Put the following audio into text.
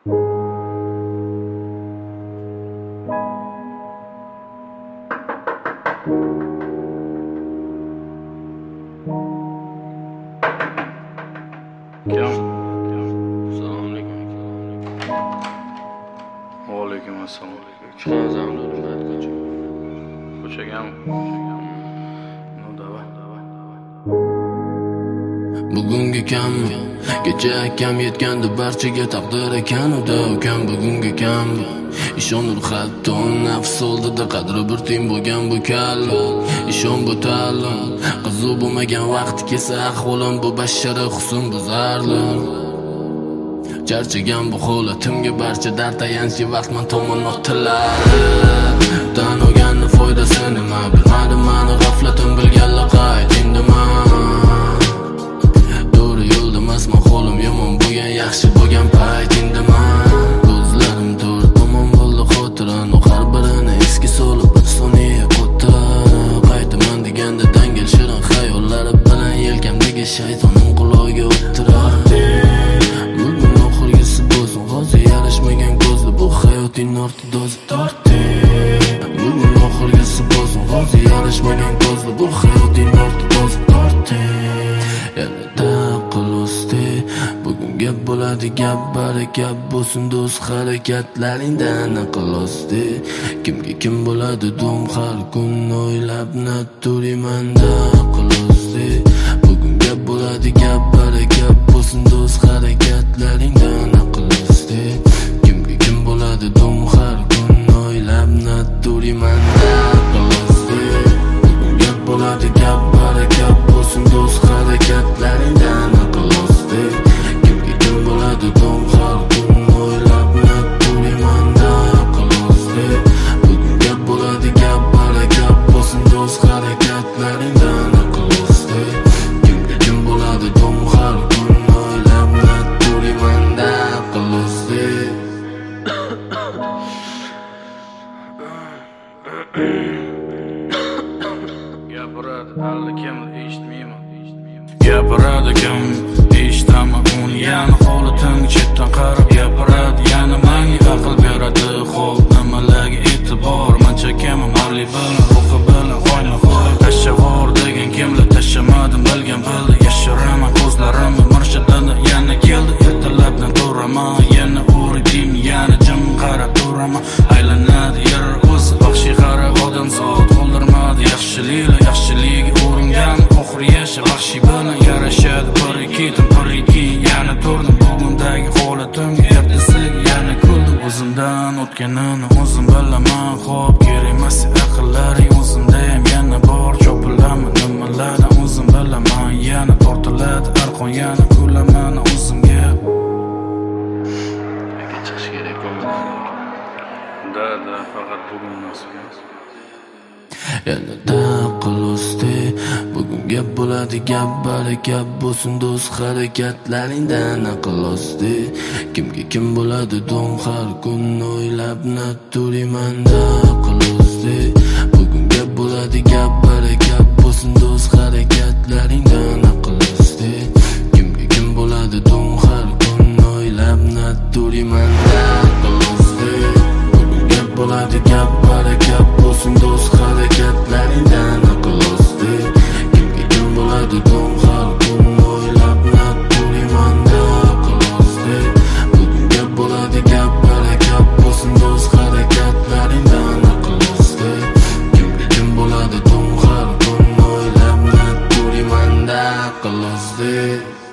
Assalomu alaykum. Va alaykum assalom. Chiqamiz ko'chaga. Ko'chagami? No, davay. Bugungi kammi, kecha kam yetgandi barchaga taqdir ekan uda ukam bugungi kammi. Ishonur hatto nafs oldida qadri bir tiyin bo'lgan bu kalla. Ishon bu ta'lim, qiziq bo'lmagan vaqt kelsa ahvolim bu bashara husn buzarli. Charchagan bu holatimga barcha dard tayanchi vaqt men tomon otiladi. Tan olganni foydasi nima bilmadim mani g'aflatim bilganlar qaytindiman. To'g'ri yo'ldamasman holim yomon bo'lgan yaxshi bo'lgan paytindiman. Ko'zlarim to'rt tomon bo'ldi xotiran u har birini esga solib bir soniya qo'ttirib qaytaman deganda dangil shirin xayollari bilan yelkamdagi shaytonim quloqiga o'ttiradi. Bugun oxirgisi bo'lsin hozir yarashmagan ko'zli bu hayoting ortidozi torti. Bugun oxirgisi bo'lsin hozir yarashmagan ko'zli bu hayoting ortidozi torti. Yanada qilosdi bugun gap bo'ladi gap barakat bo'lsin do'st harakatlaringdan qilosdi. Kimga kim bo'ladi dum har kun o'ylab naturiymanda qilosdi. Bugun gap bo'ladi gap barakat bo'lsin do'st harakatlaringdan qilosdi. Kimga kim bo'ladi dum har kun o'ylab naturiymanda qilosdi. Bugun gap bo'ladi gap barakat bo'lsin do'st harakatlaringdan qilosdi. Kimga kim bo'ladi dum har kun o'ylab naturiymanda qilosdi. Bugun gap bo'ladi gap barakat bo'lsin do'st harakatlaringdan qilosdi. Kimga kim bo'ladi dum har kun o'ylab naturiymanda qilosdi. Gapiradi allikim eshitmayman. Gapiradi kim eshitaman uni yana holatimga chetdan qarab gapiradi yana menga aql beradi. Xo'p nimalarga e'tibor men chekaman mali bilan ruhi bilan qo'yni tashavvur degan kimlar tashamadim bilgan bildi yashiraman ko'zlarimni murshidini yana keldi ertalabdan turaman yana o'rdim yana jim qarab turaman aylanadi yer o'zi baxshi qarab odamzod qoldirmadi yaxshiligi o'ringan oxiri yasha baxshi bilan yarashadi bir ikki yana turdim bugundagi holatimga ertasiga yana kuldim o'zimdan o'tganini o'zim bilaman. Xo'p kerak emas aqllaring o'zimda ham yana bor chopilaman nimalardan o'zim bilaman yana tortiladi arqon yana kulaman o'zimga Chiqish kerak-ku. Da, faqat bugun nasib emas. Yanada qilosdi bugun gap bo'ladi gap barakat bo'lsin do'st harakatlaringdan qilosdi. Kimga kim bo'ladi dum har kun o'ylab naturiymanda qilosdi. Bugun gap bo'ladi gap barakat bo'lsin do'st harakatlaringdan qilosdi. Kimga kim bo'ladi dum har kun o'ylab naturiymanda qilosdi. Bugun gap bo'ladi gap barakat bo'lsin do'st harakatlaringdan qilosdi. Kimga kim bo'ladi dum har kun o'ylab naturiymanda qilosdi. Bugun gap bo'ladi gap barakat bo'lsin do'st harakatlaringdan qilosdi. Kimga kim bo'ladi dum har kun o'ylab naturiymanda qilosdi.